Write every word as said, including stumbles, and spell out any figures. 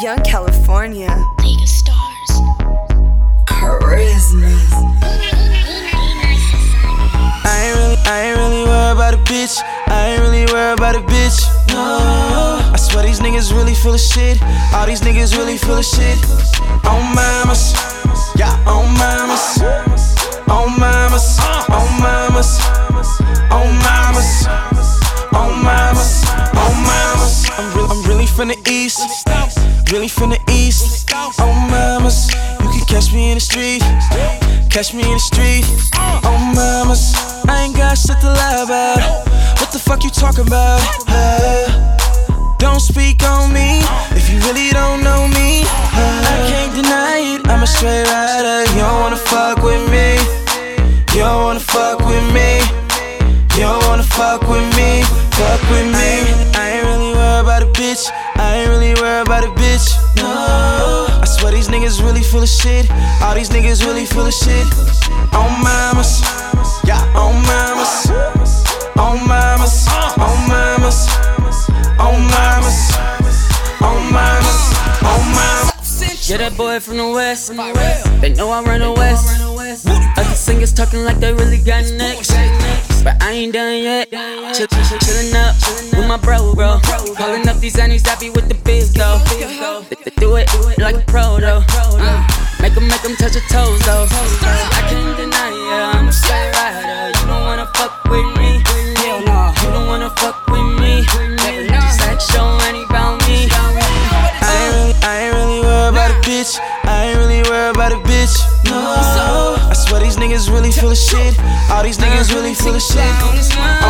Young California. League of Stars. Charisma. I ain't really, I ain't really worried about a bitch. I ain't really worried about a bitch. No, I swear these niggas really full of shit. All these niggas really full of shit. On mamas, yeah, on mamas, on mamas, on mamas, on mamas, on mamas, on mamas. I'm really, I'm really from the east, really from the east. On mamas, you can catch me in the street, catch me in the street. On mamas, I ain't got shit to lie about. What the fuck you talking about? Uh, don't speak on me if you really don't know me. Uh, I can't deny it, I'm a straight rider. You don't wanna fuck with me. You don't wanna fuck with me. You don't wanna fuck with me. Fuck with me. I ain't really worried about a bitch. I ain't really worried about a bitch. No, I swear these niggas really full of shit. All these niggas really full of shit. On mamas, yeah, on mamas, on mamas, on mamas, on mamas, on mamas, on mamas. Yeah, that boy from the west. They know I run the west. Other singers talking like they really got next, but I ain't done yet. Chill, chill, chill, chillin' up with my bro, bro. Calling up these annies that be with the biz, though. They, they do it like a pro, though. Uh, make them, make them touch your toes, though. I can't deny it, I'm a straight rider. You don't wanna fuck with me. Hell no. You don't wanna fuck with me. Just like show any about me. I ain't really, I ain't really worried about a bitch. I ain't really worried about a bitch. No, I swear these niggas really full of shit. All these niggas really full of shit.